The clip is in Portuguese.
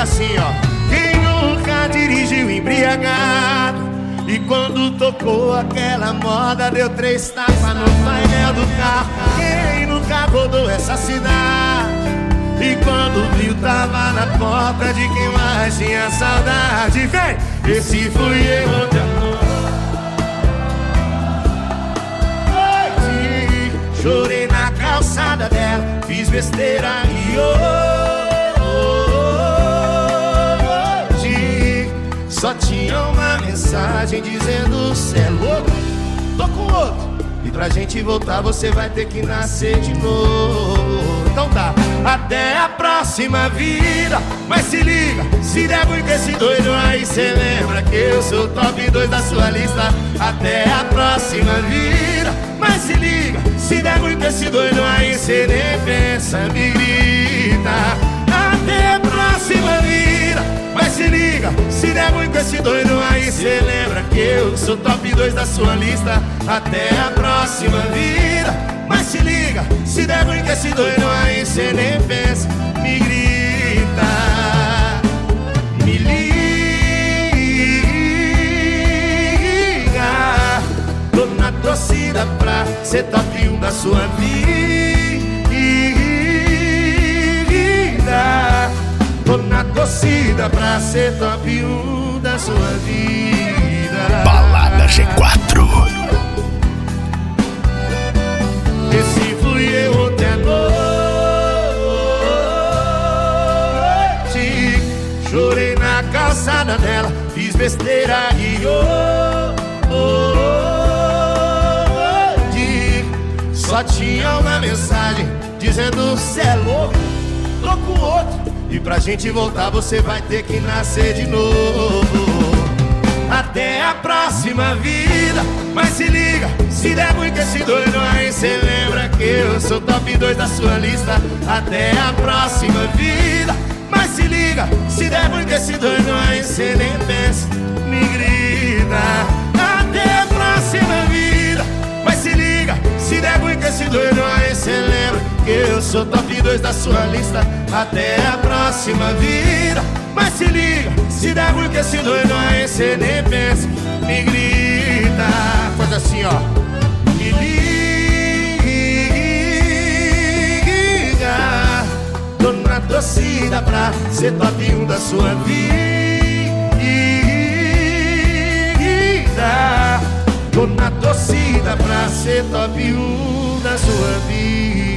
assim, ó. Quem nunca dirigiu embriagado e quando tocou aquela moda deu 3 tapas no painel do carro? Quem nunca rodou essa cidade e quando viu tava na porta de quem mais tinha saudade? Vem! Esse fui eu ontem à noite, chorei na calçada dela, fiz besteira e hoje só tinha uma mensagem dizendo: cê é louco, tô com outro, e pra gente voltar você vai ter que nascer de novo. Então tá, até a próxima vida. Mas se liga, se der ruim com esse doido aí, cê lembra que eu sou o top 2 da sua lista. Até a próxima vida. Mas se liga, se der ruim com esse doido aí, cê nem pensa, me grita. Até a próxima vida. Mas se liga, se der ruim com esse doido aí, cê lembra que eu sou top 2 da sua lista. Até a próxima vida. Mas se liga, se der ruim com esse doido aí, cê nem pensa, me grita. Me liga, tô na torcida pra ser top 1 da sua vida. Tô na torcida pra ser top 1 da sua vida. Balada G4. Esse fui eu ontem à noite, chorei na calçada dela, fiz besteira e hoje só tinha uma mensagem dizendo: cê é louco, tô com outro, e pra gente voltar você vai ter que nascer de novo. Até a próxima vida. Mas se liga, se der ruim com esse doido aí, cê lembra que eu sou top 2 da sua lista. Até a próxima vida. Mas se liga, se der ruim com esse doido aí, cê nem pensa, me grita. Até a próxima vida. Mas se liga, se der ruim com esse doido aí, cê lembra que eu sou top 2 da sua lista. Até a próxima vida. Mas se liga, se der ruim com esse doido aí, cê nem pensa, me grita. Faz assim, ó. Me liga, tô na torcida pra ser top 1 da sua vida. Tô na torcida pra ser top 1 da sua vida.